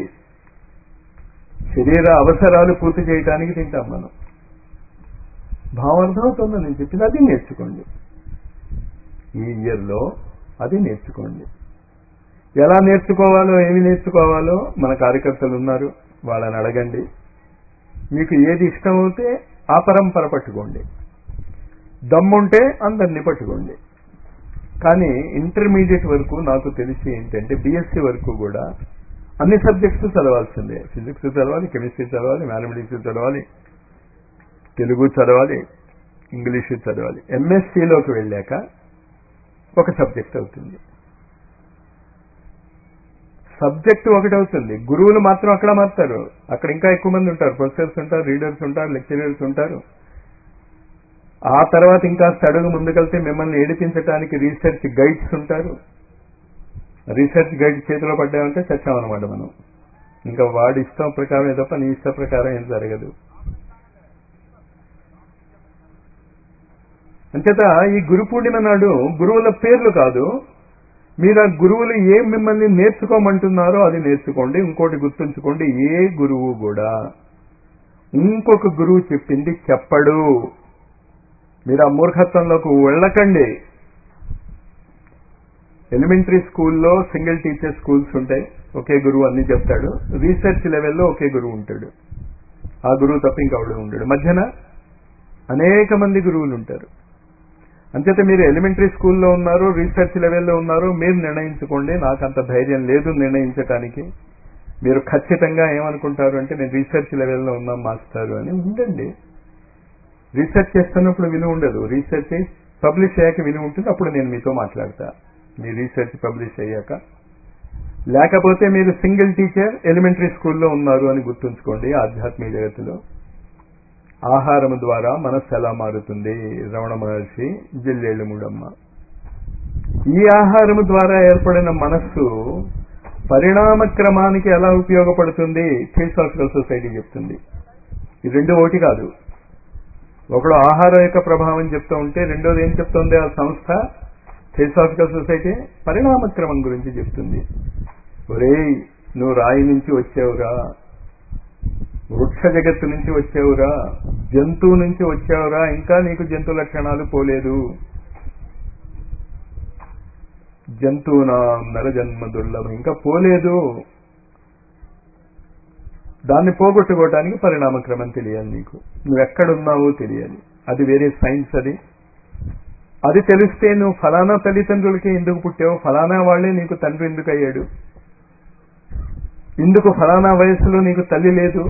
శరీర అవసరాలు పూర్తి చేయడానికి తింటాం మనం. భావం అర్థమవుతుందో నేను చెప్పింది? అది నేర్చుకోండి. ఈ ఇయర్లో అది నేర్చుకోండి. ఎలా నేర్చుకోవాలో, ఏమి నేర్చుకోవాలో మన కార్యకర్తలు ఉన్నారు, వాళ్ళని అడగండి. మీకు ఏది ఇష్టమవుతే ఆ పరంపర పట్టుకోండి. దమ్ముంటే అందరినీ పట్టుకోండి. కానీ ఇంటర్మీడియట్ వరకు నాకు తెలిసి ఏంటంటే బీఎస్సీ వరకు కూడా అన్ని సబ్జెక్ట్స్ చదవాల్సిందే. ఫిజిక్స్ చదవాలి, కెమిస్ట్రీ చదవాలి, మ్యాథమెటిక్స్ చదవాలి, తెలుగు చదవాలి, ఇంగ్లీషు చదవాలి. ఎంఎస్సీలోకి వెళ్ళాక ఒక సబ్జెక్ట్ అవుతుంది. సబ్జెక్టు ఒకటవుతుంది, గురువులు మాత్రం అక్కడ మారుతారు. అక్కడ ఇంకా ఎక్కువ మంది ఉంటారు, ప్రొఫెసర్స్ ఉంటారు, రీడర్స్ ఉంటారు, లెక్చరర్స్ ఉంటారు. ఆ తర్వాత ఇంకా అడుగు ముందుకెళ్తే మిమ్మల్ని ఏడిపించడానికి రీసెర్చ్ గైడ్స్ ఉంటారు. రీసెర్చ్ గైడ్ చేతిలో పడ్డామంటే చచ్చామన్నమాట మనం. ఇంకా వాడి ఇష్టం ప్రకారమే తప్ప నీ ఇష్ట ప్రకారం ఏం జరగదు. అంచేత ఈ గురు పూర్ణిమ నాడు గురువుల పేర్లు కాదు, మీరు ఆ గురువులు ఏం మిమ్మల్ని నేర్చుకోమంటున్నారో అది నేర్చుకోండి. ఇంకోటి గుర్తుంచుకోండి, ఏ గురువు కూడా ఇంకొక గురువు చెప్పింది చెప్పడు. మీరు ఆ మూర్ఖత్వంలోకి వెళ్ళకండి. ఎలిమెంటరీ స్కూల్లో సింగిల్ టీచర్ స్కూల్స్ ఉంటాయి, ఒకే గురువు అన్ని చెప్తాడు. రీసెర్చ్ లెవెల్లో ఒకే గురువు ఉంటాడు, ఆ గురువు తప్ప ఇంకెవడు ఉండడు. మధ్యన అనేక మంది గురువులు ఉంటారు. అంచేత మీరు ఎలిమెంటరీ స్కూల్లో ఉన్నారు, రీసెర్చ్ లెవెల్లో ఉన్నారు, మీరు నిర్ణయించుకోండి. నాకు అంత ధైర్యం లేదు నిర్ణయించడానికి. మీరు ఖచ్చితంగా ఏమనుకుంటారు అంటే నేను రీసెర్చ్ లెవెల్లో ఉన్నాం మాస్టారు అని. ఉండండి, రీసెర్చ్ చేస్తున్నప్పుడు విలువ ఉండదు, రీసెర్చ్ పబ్లిష్ అయ్యాక విలువ ఉంటుంది. అప్పుడు నేను మీతో మాట్లాడతా, మీ రీసెర్చ్ పబ్లిష్ అయ్యాక. లేకపోతే మీరు సింగిల్ టీచర్ ఎలిమెంటరీ స్కూల్లో ఉన్నారు అని గుర్తుంచుకోండి. ఆధ్యాత్మిక జగత్తులో ఆహారము ద్వారా మనస్సు ఎలా మారుతుంది? రమణ మహర్షి, జిల్లేళ్ళు మూడమ్మ. ఈ ఆహారము ద్వారా ఏర్పడిన మనస్సు పరిణామ క్రమానికి ఎలా ఉపయోగపడుతుంది థియోసాఫికల్ సొసైటీ చెప్తుంది. ఈ రెండు ఒకటి కాదు. ఒకడు ఆహారం యొక్క ప్రభావం చెప్తూ ఉంటే రెండోది ఏం చెప్తుంది ఆ సంస్థ? థియోసాఫికల్ సొసైటీ పరిణామ క్రమం గురించి చెప్తుంది. ఒరేయ్, నువ్వు రాయి నుంచి వచ్చావురా, వృక్ష జగత్తు నుంచి వచ్చావురా, జంతువు నుంచి వచ్చావురా, ఇంకా నీకు జంతు లక్షణాలు పోలేదు. జంతువునా నరజన్మ దుర్లభం, ఇంకా పోలేదు. దాన్ని పోగొట్టుకోవటానికి పరిణామ క్రమం తెలియాలి నీకు. నువ్వెక్కడున్నావో తెలియాలి. అది వేరే సైన్స్. అది అది తెలిస్తే నువ్వు ఫలానా తల్లిదండ్రులకి ఎందుకు పుట్టావు, ఫలానా వాళ్లే నీకు తండ్రి ఎందుకు అయ్యాడు, ఇందుకు ఫలానా వయసులో నీకు తల్లి లేదు,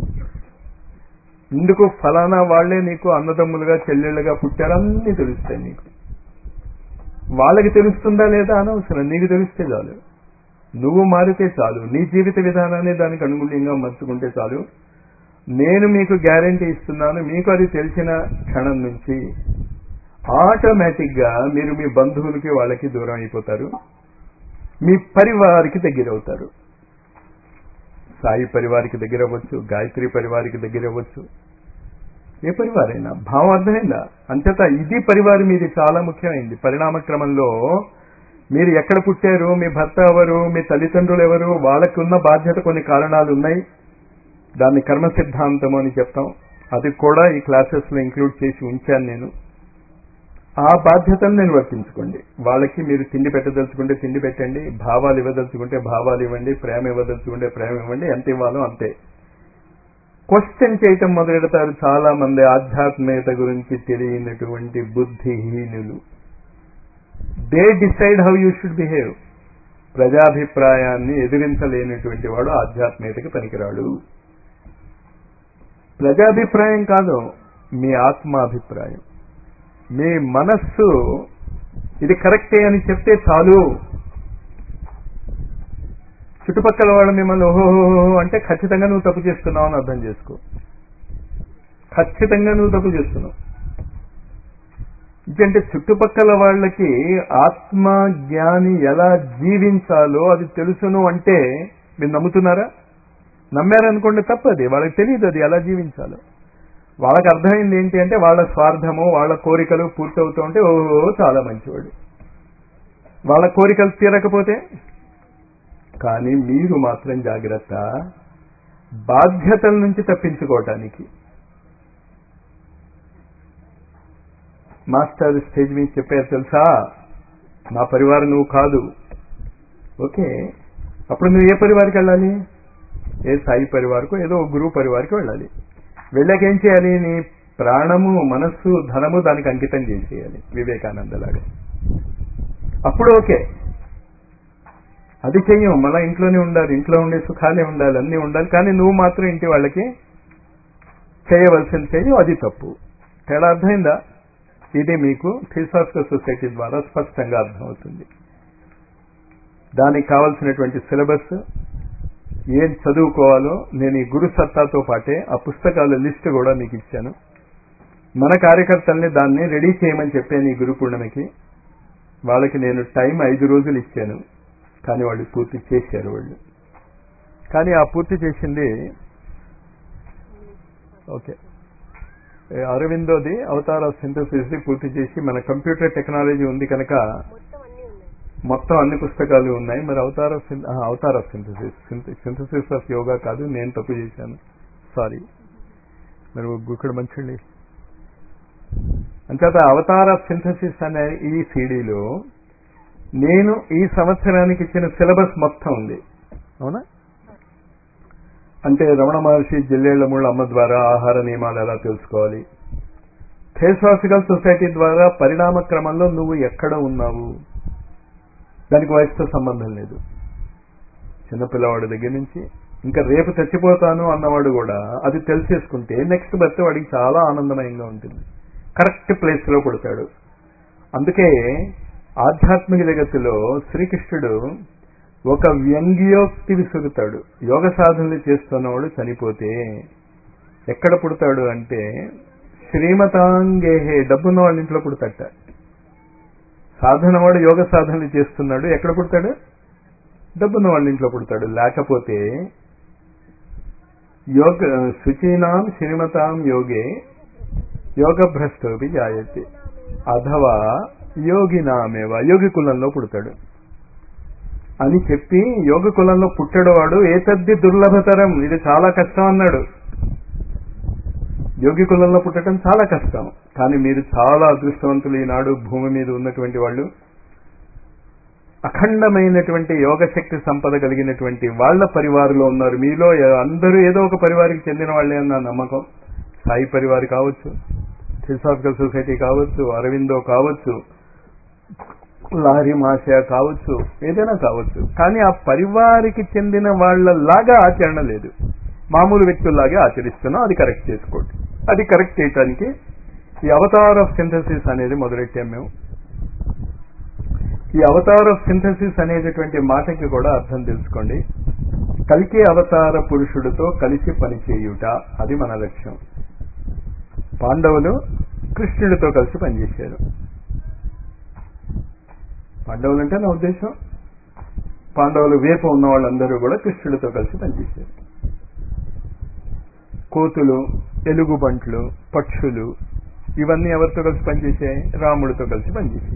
ఇందుకు ఫలానా వాళ్లే నీకు అన్నదమ్ములుగా చెల్లెళ్ళుగా పుట్టారు, అన్నీ తెలుస్తాయి నీకు. వాళ్ళకి తెలుస్తుందా లేదా అనవసరం, నీకు తెలిస్తే చాలు. నువ్వు మారితే చాలు, నీ జీవిత విధానాన్ని దానికి అనుగుణంగా మర్చుకుంటే చాలు. నేను మీకు గ్యారంటీ ఇస్తున్నాను, మీకు అది తెలిసిన క్షణం నుంచి ఆటోమేటిక్ గా మీరు మీ బంధువులకి వాళ్ళకి దూరం అయిపోతారు, మీ పరివారికి దగ్గర అవుతారు. సాయి పరివారికి దగ్గర అవ్వచ్చు, గాయత్రి పరివారికి దగ్గర అవ్వచ్చు, ఏ పరివారైనా. భావం అర్థమైందా? అంచేత ఇది పరివారం, మీది చాలా ముఖ్యమైంది. పరిణామ క్రమంలో మీరు ఎక్కడ పుట్టారు, మీ భర్త ఎవరు, మీ తల్లిదండ్రులు ఎవరు, వాళ్ళకి ఉన్న బాధ్యత కొన్ని కారణాలు ఉన్నాయి. దాన్ని కర్మ సిద్ధాంతం అని చెప్తాం. అది కూడా ఈ క్లాసెస్ లో ఇంక్లూడ్ చేసి ఉంచాను నేను. ఆ బాధ్యతను నేను వర్తించుకోండి. వాళ్ళకి మీరు తిండి పెట్టదలుచుకుంటే తిండి పెట్టండి, భావాలు ఇవ్వదలుచుకుంటే భావాలు ఇవ్వండి, ప్రేమ ఇవ్వదలుచుకుంటే ప్రేమ ఇవ్వండి. ఎంత ఇవ్వాలో అంతే. క్వశ్చన్ చేయటం మొదలెడతారు చాలా మంది ఆధ్యాత్మికత గురించి తెలియనటువంటి బుద్ధిహీనులు. They decide how you should behave. ప్రజాభిప్రాయాన్ని ఎదిరించలేనటువంటి వాడు ఆధ్యాత్మికతకి పనికిరాడు. ప్రజాభిప్రాయం కాదు, మీ ఆత్మాభిప్రాయం. మీ మనస్సు ఇది కరెక్టే అని చెప్తే చాలు. చుట్టుపక్కల వాళ్ళు మిమ్మల్ని ఓహోహో అంటే ఖచ్చితంగా నువ్వు తప్పు చేస్తున్నావు అని అర్థం చేసుకో. ఖచ్చితంగా నువ్వు తప్పు చేస్తున్నావు. ఎందుకంటే చుట్టుపక్కల వాళ్ళకి ఆత్మ జ్ఞాని ఎలా జీవించాలో అది తెలుసును అంటే మీరు నమ్ముతున్నారా? నమ్మారనుకోండి తప్పది, వాళ్ళకి తెలియదు అది ఎలా జీవించాలో. వాళ్ళకి అర్థమైంది ఏంటి అంటే వాళ్ళ స్వార్థము, వాళ్ళ కోరికలు పూర్తవుతూ ఉంటే ఓహో చాలా మంచివాడు. వాళ్ళ కోరికలు తీరకపోతే. కానీ మీరు మాత్రం జాగ్రత్త, బాధ్యతల నుంచి తప్పించుకోవటానికి. మాస్టర్ స్టేజ్ మీద చెప్పారు తెలుసా, నా పరివారం నువ్వు కాదు. ఓకే, అప్పుడు నువ్వు ఏ పరివారికి వెళ్ళాలి? ఏ సాయి పరివారకు, ఏదో గురువు పరివారికి వెళ్ళాలి. వెళ్ళాక ఏం చేయాలి? నీ ప్రాణము, మనస్సు, ధనము దానికి అంకితం చేసేయాలి, వివేకానందలాగా. అప్పుడు ఓకే. అది చెయ్యం, మన ఇంట్లోనే ఉండాలి, ఇంట్లో ఉండే సుఖాలే ఉండాలి, అన్నీ ఉండాలి. కానీ నువ్వు మాత్రం ఇంటి వాళ్ళకి చేయవలసింది చెయ్యం, అది తప్పు. తేడా అర్థమైందా? ఇది మీకు థియోసాఫికల్ సొసైటీ ద్వారా స్పష్టంగా అర్థమవుతుంది. దానికి కావలసినటువంటి సిలబస్, ఏం చదువుకోవాలో నేను ఈ గురు సత్తాతో పాటే ఆ పుస్తకాల లిస్టు కూడా మీకు ఇచ్చాను. మన కార్యకర్తల్ని దాన్ని రెడీ చేయమని చెప్పాను ఈ గురు పూర్ణిమకి. వాళ్ళకి నేను టైం ఐదు రోజులు ఇచ్చాను, కానీ వాళ్ళు పూర్తి చేశారు వాళ్ళు. కానీ ఆ పూర్తి చేసింది ఓకే అరవిందోది అవతార్ ఆఫ్ సింథసిస్ పూర్తి చేసి, మన కంప్యూటర్ టెక్నాలజీ ఉంది కనుక మొత్తం అన్ని పుస్తకాలు ఉన్నాయి. మరి avatar of avatar of synthesis synthesis of yoga కాదు, నేను తప్పు చేశాను, సారీ. మరి గుక్కడు మంచి అంచేత అవతార్ ఆఫ్ సింథసిస్ అనే ఈ సీడీలో నేను ఈ సంవత్సరానికి ఇచ్చిన సిలబస్ మొత్తం ఉంది. అవునా? అంటే రమణ మహర్షి జిల్లేళ్లమూళ్ళ అమ్మ ద్వారా ఆహార నియమాలు ఎలా తెలుసుకోవాలి, థియోసాఫికల్ సొసైటీ ద్వారా పరిణామ క్రమంలో నువ్వు ఎక్కడ ఉన్నావు, దానికి వయసుతో సంబంధం లేదు. చిన్నపిల్లవాడి దగ్గర నుంచి ఇంకా రేపు చచ్చిపోతాను అన్నవాడు కూడా అది తెలిసేసుకుంటే నెక్స్ట్ బర్త్ వాడికి చాలా ఆనందమయంగా ఉంటుంది, కరెక్ట్ ప్లేస్ లో పుడతాడు. అందుకే ఆధ్యాత్మిక జగత్తులో శ్రీకృష్ణుడు ఒక వ్యంగ్యోక్తి విసురుతాడు. యోగ సాధనలు చేస్తున్నవాడు చనిపోతే ఎక్కడ పుడతాడు అంటే శ్రీమతాంగేహే, డబ్బున్న వాళ్ళ ఇంట్లో పుడతాట. సాధనవాడు యోగ సాధనలు చేస్తున్నాడు, ఎక్కడ పుడతాడు? డబ్బున్న వాళ్ళ ఇంట్లో పుడతాడు. లేకపోతే యోగ శుచీనాం శ్రీమతాం యోగే యోగ భ్రష్టోపి జాయతే అథవా యోగినామేవ, యోగి కులంలో పుడతాడు అని చెప్పి యోగ కులంలో పుట్టడవాడు ఏతద్ది దుర్లభతరం, ఇది చాలా కష్టం అన్నాడు. యోగి కులంలో పుట్టడం చాలా కష్టం, కానీ మీరు చాలా అదృష్టవంతులు. ఈనాడు భూమి మీద ఉన్నటువంటి వాళ్ళు అఖండమైనటువంటి యోగశక్తి సంపద కలిగినటువంటి వాళ్ళ పరివారంలో ఉన్నారు. మీలో అందరూ ఏదో ఒక పరివారికి చెందిన వాళ్ళే అన్న నమ్మకం. సాయి పరివార్ కావచ్చు, థియోసాఫికల్ సొసైటీ కావచ్చు, అరవిందో కావచ్చు, లారీ మాషా కావచ్చు, ఏదైనా కావచ్చు. కానీ ఆ పరివారికి చెందిన వాళ్ళలాగా ఆచరణ లేదు, మామూలు వ్యక్తుల్లాగే ఆచరిస్తున్నాం. అది కరెక్ట్ చేసుకోండి. అది కరెక్ట్ చేయటానికి ఈ అవతార్ ఆఫ్ సింథసిస్ అనేది మొదలెట్టాం మేము. ఈ అవతార్ ఆఫ్ సింథసిస్ అనేటటువంటి మాటకి కూడా అర్థం తెలుసుకోండి. కల్కి అవతార పురుషుడితో కలిసి పనిచేయుట, అది మన లక్ష్యం. పాండవులు కృష్ణుడితో కలిసి పనిచేశారు. పాండవులు అంటే నా ఉద్దేశం పాండవులు వేప ఉన్న వాళ్ళందరూ కూడా కృష్ణుడితో కలిసి పనిచేశారు. కోతులు, ఎలుగుబంట్లు, పక్షులు ఇవన్నీ ఎవరితో కలిసి పనిచేసాయి? రాముడితో కలిసి పనిచేసాయి.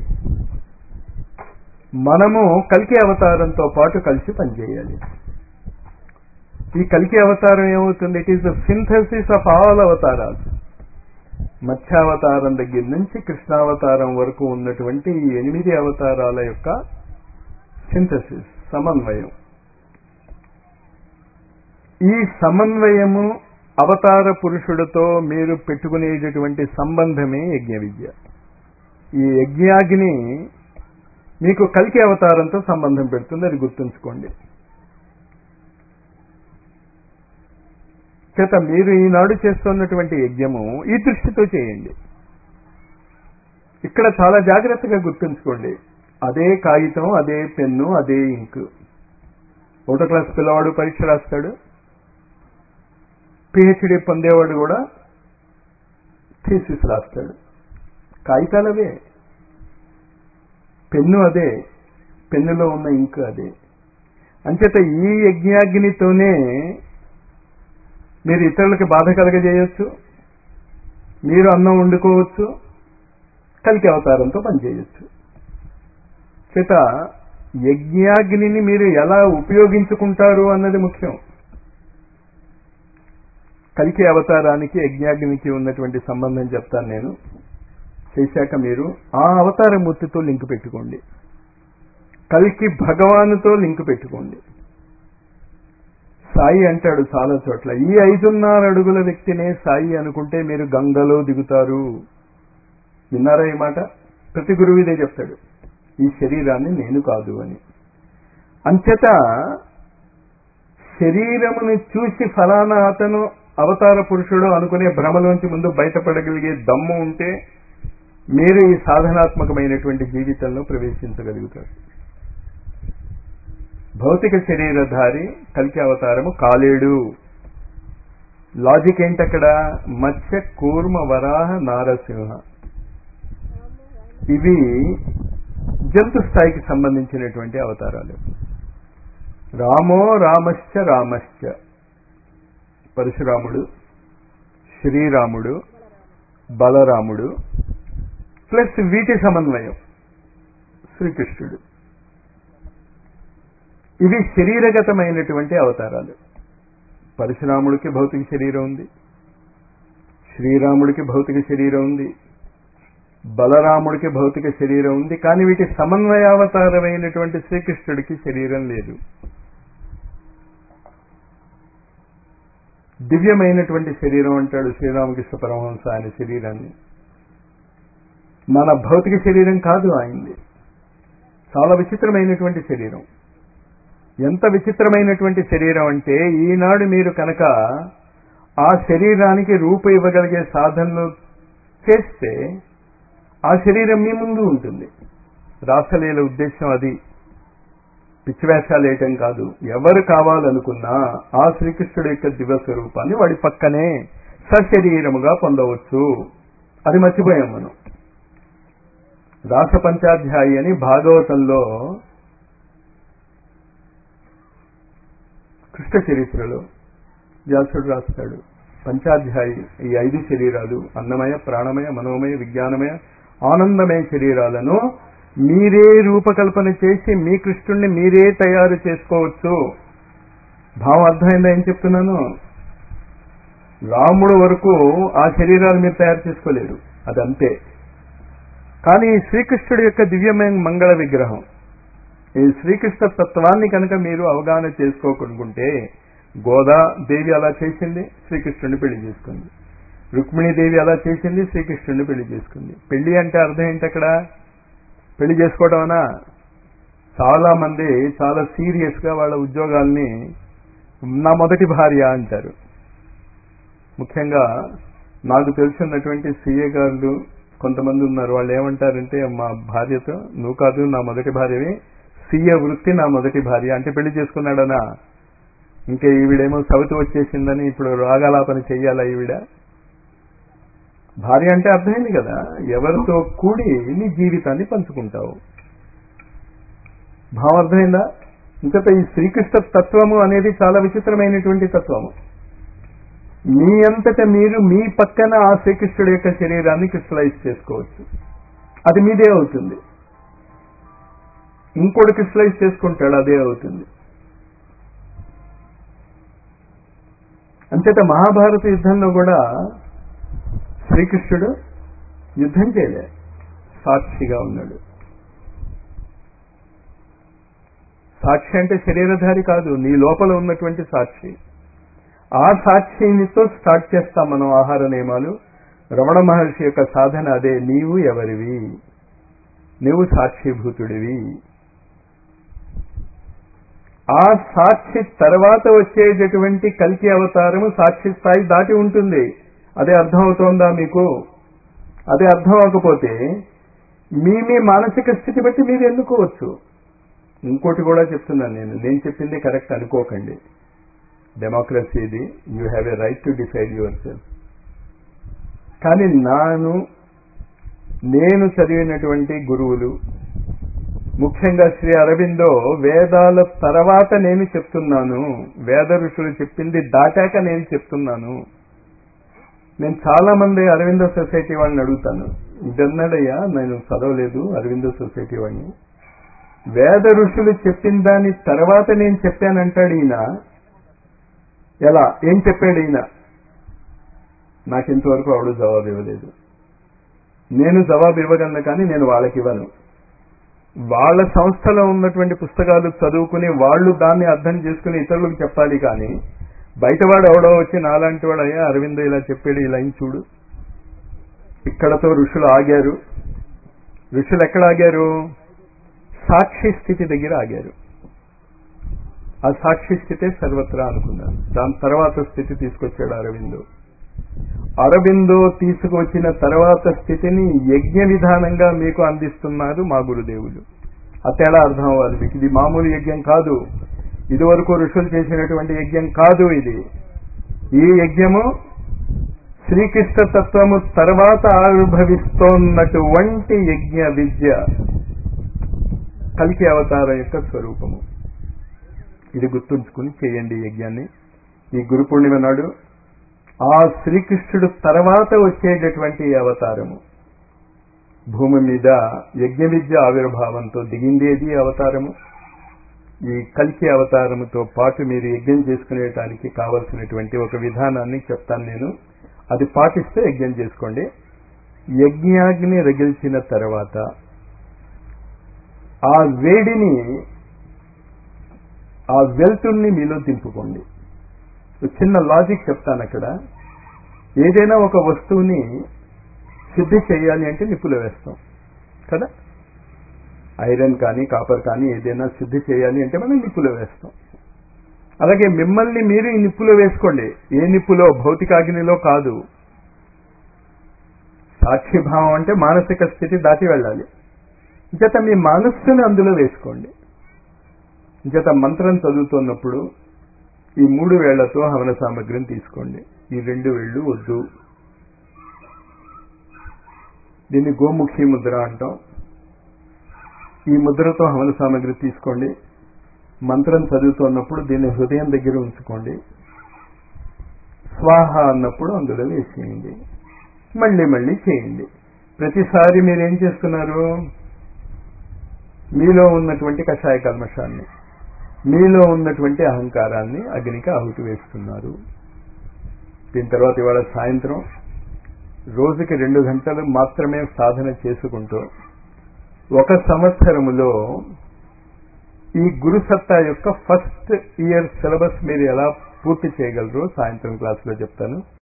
మనము కల్కి అవతారంతో పాటు కలిసి పనిచేయాలి. ఈ కల్కి అవతారం ఏమవుతుంది? It is the synthesis of all అవతారాలు. మత్స్యావతారం దగ్గర నుంచి కృష్ణావతారం వరకు ఉన్నటువంటి ఈ ఎనిమిది అవతారాల యొక్క సింథసిస్, సమన్వయం. ఈ సమన్వయము అవతార పురుషుడితో మీరు పెట్టుకునేటటువంటి సంబంధమే యజ్ఞ విద్య. ఈ యజ్ఞాగ్ని మీకు కల్కి అవతారంతో సంబంధం పెడుతుంది, అది గుర్తుంచుకోండి. చేత మీరు ఈనాడు చేస్తున్నటువంటి యజ్ఞము ఈ దృష్టితో చేయండి. ఇక్కడ చాలా జాగ్రత్తగా గుర్తుంచుకోండి. అదే కాగితం, అదే పెన్ను, అదే ఇంకు. ఒకటో క్లాస్ పిల్లవాడు పరీక్ష రాస్తాడు, పిహెచ్డి పొందేవాడు కూడా థీసిస్ రాస్తాడు. కాగితాలు అవే, పెన్ను అదే, పెన్నులో ఉన్న ఇంకు అదే. అంచేత ఈ యజ్ఞాగ్నితోనే మీరు ఇతరులకి బాధ కలగజేయచ్చు, మీరు అన్నం వండుకోవచ్చు, కలికి అవతారంతో పనిచేయచ్చు. చేత యజ్ఞాగ్నిని మీరు ఎలా ఉపయోగించుకుంటారు అన్నది ముఖ్యం. కలికి అవతారానికి యజ్ఞాగ్నికి ఉన్నటువంటి సంబంధం చెప్తాను నేను. చేశాక మీరు ఆ అవతార మూర్తితో లింక్ పెట్టుకోండి, కలికి భగవానుతో లింక్ పెట్టుకోండి. సాయి అంటాడు చాలా చోట్ల, ఈ ఐదున్నర అడుగుల వ్యక్తినే సాయి అనుకుంటే మీరు గంగలో దిగుతారు. విన్నారా ఈ మాట? ప్రతి గురువు ఇదే చెప్తాడు, ఈ శరీరాన్ని నేను కాదు అని. అంచేత శరీరమును చూసి ఫలానా అతను అవతార పురుషుడు అనుకునే భ్రమలోంచి ముందు బయటపడగలిగే దమ్ము ఉంటే మీరు ఈ సాధనాత్మకమైనటువంటి జీవితంలో ప్రవేశించగలుగుతారు. భౌతిక శరీరధారి కలికి అవతారము కాలేడు. లాజిక్ ఏంటక్కడ? మత్స్య కూర్మ వరాహ నారసింహ, ఇవి జంతు స్థాయికి సంబంధించినటువంటి అవతారాలు. రామో రామశ్చ రామశ్చ, పరశురాముడు, శ్రీరాముడు, బలరాముడు, ప్లస్ వీటి సమన్వయం శ్రీకృష్ణుడు. ఇవి శరీరగతమైనటువంటి అవతారాలు. పరశురాముడికి భౌతిక శరీరం ఉంది, శ్రీరాముడికి భౌతిక శరీరం ఉంది, బలరాముడికి భౌతిక శరీరం ఉంది. కానీ వీటి సమన్వయావతారమైనటువంటి శ్రీకృష్ణుడికి శరీరం లేదు. దివ్యమైనటువంటి శరీరం అంటాడు శ్రీరామకృష్ణ పరమహంస ఆయన శరీరాన్ని. మన భౌతిక శరీరం కాదు ఆయనది. చాలా విచిత్రమైనటువంటి శరీరం. ఎంత విచిత్రమైనటువంటి శరీరం అంటే, ఈనాడు మీరు కనుక ఆ శరీరానికి రూపు ఇవ్వగలిగే సాధనలు చేస్తే ఆ శరీరం మీ ముందు ఉంటుంది. రాసలీల ఉద్దేశం అది, పిచ్చివేషాలు వేయటం కాదు. ఎవరు కావాలనుకున్నా ఆ శ్రీకృష్ణుడి యొక్క దివ్య స్వరూపాన్ని వాడి పక్కనే సశరీరముగా పొందవచ్చు. అది మర్చిపోయాం మనం. రాస పంచాధ్యాయి అని భాగవతంలో కృష్ణ చరిత్రలో వ్యాసుడు రాస్తాడు. పంచాధ్యాయి ఈ ఐదు శరీరాలు, అన్నమయ, ప్రాణమయ, మనోమయ, విజ్ఞానమయ, ఆనందమయ శరీరాలను మీరే రూపకల్పన చేసి మీ కృష్ణుణ్ణి మీరే తయారు చేసుకోవచ్చు. భావం అర్థమైందా ఏం చెప్తున్నాను? రాముడు వరకు ఆ శరీరాలు మీరు తయారు చేసుకోలేరు, అదంతే. కానీ శ్రీకృష్ణుడి యొక్క దివ్యమైన మంగళ విగ్రహం, ఈ శ్రీకృష్ణ తత్వాన్ని కనుక మీరు అవగాహన చేసుకోకుంటే, గోదా దేవి అలా చేసింది, శ్రీకృష్ణుడిని పెళ్లి చేసుకుంది. రుక్మిణీదేవి అలా చేసింది, శ్రీకృష్ణుడిని పెళ్లి చేసుకుంది. పెళ్లి అంటే అర్థం ఏంటి అక్కడ? పెళ్లి చేసుకోవడమనా? చాలా మంది చాలా సీరియస్ గా వాళ్ళ ఉద్యోగాల్ని నా మొదటి భార్య అంటారు. ముఖ్యంగా నాకు తెలిసినటువంటి సీఏ గారు కొంతమంది ఉన్నారు. వాళ్ళు ఏమంటారంటే, మా భార్యతో నువ్వు కాదు నా మొదటి భార్యవి, సీఏ వృత్తి నా మొదటి భార్య. అంటే పెళ్లి చేసుకున్నాడనా? ఇంకా ఈవిడేమో సవితి వచ్చేసిందని ఇప్పుడు రాగాలాపన చెయ్యాలా ఈవిడ? భార్య అంటే అర్థమైంది కదా, ఎవరితో కూడి నీ జీవితాన్ని పంచుకుంటావు. భావం అర్థమైందా? ఇంకత ఈ శ్రీకృష్ణ తత్వము అనేది చాలా విచిత్రమైనటువంటి తత్వము. మీ అంతటా మీరు మీ పక్కన ఆ శ్రీకృష్ణుడి యొక్క శరీరాన్ని క్రిస్టలైజ్ చేసుకోవచ్చు. అది మీదే అవుతుంది. ఇంకోటి క్రిస్టలైజ్ చేసుకుంటాడు, అదే అవుతుంది. అంతేత మహాభారత యుద్ధంలో కూడా శ్రీకృష్ణుడు యుద్ధం చేయలే, సాక్షిగా ఉన్నాడు. సాక్షి అంటే శరీరధారి కాదు, నీ లోపల ఉన్నటువంటి సాక్షి. ఆ సాక్షినితో స్టార్ట్ చేస్తాం మనం ఆహార నియమాలు. రమణ మహర్షి యొక్క సాధన అదే. నీవు ఎవరివి? నువ్వు సాక్షిభూతుడివి. ఆ సాక్షి తర్వాత వచ్చేటటువంటి కల్కి అవతారము సాక్షి స్థాయి దాటి ఉంటుంది. అదే అర్థం అవుతోందా మీకు? అదే అర్థం అవ్వకపోతే మీ మీ మానసిక స్థితి బట్టి మీరు ఎన్నుకోవచ్చు. ఇంకోటి కూడా చెప్తున్నాను, నేను నేను చెప్పింది కరెక్ట్ అనుకోకండి. డెమోక్రసీ ఇది, you have a right to decide yourself. కానీ నాను నేను చదివినటువంటి గురువులు, ముఖ్యంగా శ్రీ అరబిందో వేదాల తర్వాత నేను చెప్తున్నాను, వేద ఋషులు చెప్పింది దాటాక నేను చెప్తున్నాను. నేను చాలా మంది అరవిందో సొసైటీ వాళ్ళని అడుగుతాను, ఇదన్నాడయ్యా నేను చదవలేదు అరవిందో సొసైటీ వాడిని, వేద ఋషులు చెప్పిన దాని తర్వాత నేను చెప్పానంటాడు ఈయన. ఎలా, ఏం చెప్పాడు ఈయన? నాకు ఇంతవరకు ఆవిడ జవాబు ఇవ్వలేదు. నేను జవాబు ఇవ్వగలను కానీ నేను వాళ్ళకి ఇవ్వను. వాళ్ళ సంస్థలో ఉన్నటువంటి పుస్తకాలు చదువుకుని వాళ్ళు దాన్ని అర్థం చేసుకుని ఇతరులకు చెప్పాలి. కానీ బయటవాడు ఎవడో వచ్చి నాలాంటి వాడు, అయ్యా అరవిందో ఇలా చెప్పాడు, ఇలా చూడు, ఇక్కడతో ఋషులు ఆగారు. ఋషులు ఎక్కడ ఆగారు? సాక్షి స్థితి దగ్గర ఆగారు. ఆ సాక్షి స్థితే సర్వత్రా అనుకున్నాను. దాని తర్వాత స్థితి తీసుకొచ్చాడు అరవిందో. అరవిందో తీసుకొచ్చిన తర్వాత స్థితిని యజ్ఞ విధానంగా మీకు అందిస్తున్నారు మా గురుదేవులు. ఆ తేడా అర్థం అవ్వాలి మీకు. ఇది మామూలు యజ్ఞం కాదు, ఇదివరకు ఋషులు చేసినటువంటి యజ్ఞం కాదు. ఇది ఈ యజ్ఞము శ్రీకృష్ణ తత్వము తర్వాత ఆవిర్భవిస్తోన్నటువంటి యజ్ఞ విద్య, కల్కి అవతారం యొక్క స్వరూపము. ఇది గుర్తుంచుకుని చేయండి యజ్ఞాన్ని. ఈ గురు పూర్ణిమ నాడు ఆ శ్రీకృష్ణుడు తర్వాత వచ్చేటటువంటి అవతారము భూమి మీద యజ్ఞ విద్య ఆవిర్భావంతో దిగిందేది అవతారము. ఈ కల్కి అవతారముతో పాటు మీరు యజ్ఞం చేసుకునేటానికి కావలసినటువంటి ఒక విధానాన్ని చెప్తాను నేను. అది పాటిస్తే యజ్ఞం చేసుకోండి. యజ్ఞాగ్ని రగిల్చిన తర్వాత ఆ వేడిని, ఆ వెలుతుర్ని మీలో దింపుకోండి. చిన్న లాజిక్ చెప్తాను అక్కడ. ఏదైనా ఒక వస్తువుని శుద్ధి చేయాలి అంటే నిప్పులో వేస్తాం కదా. ఐరన్ కానీ కాపర్ కానీ ఏదైనా శుద్ధి చేయాలి అంటే మనం నిప్పులో వేస్తాం. అలాగే మిమ్మల్ని మీరు ఈ నిప్పులో వేసుకోండి. ఏ నిప్పులో? భౌతికాగ్నిలో కాదు. సాక్షిభావం అంటే మానసిక స్థితి దాటి వెళ్ళాలి. ఇంచేత మీ మనస్సుని అందులో వేసుకోండి. ఇంచేత మంత్రం చదువుతున్నప్పుడు ఈ మూడు వేళ్లతో హవన సామగ్రిని తీసుకోండి. ఈ రెండు వేళ్లు వద్దు. దీన్ని గోముఖి ముద్ర అంటాం. ఈ ముద్రతో హవన సామగ్రి తీసుకోండి. మంత్రం చదువుతున్నప్పుడు దీన్ని హృదయం దగ్గర ఉంచుకోండి. స్వాహ అన్నప్పుడు అందులో వేసేయండి. మళ్ళీ మళ్ళీ చేయండి. ప్రతిసారి మీరేం చేస్తున్నారు? మీలో ఉన్నటువంటి కషాయ కల్మషాన్ని, మీలో ఉన్నటువంటి అహంకారాన్ని అగ్నికి ఆహుతి వేస్తున్నారు. దీని తర్వాత ఇవాళ సాయంత్రం రోజుకి రెండు గంటలు మాత్రమే సాధన చేసుకుంటూ ఒక సంవత్సరములో ఈ గురుసత్తా యొక్క ఫస్ట్ ఇయర్ సిలబస్ మీరు ఎలా పూర్తి చేయగలరో సాయంత్రం క్లాసులో చెప్తాను.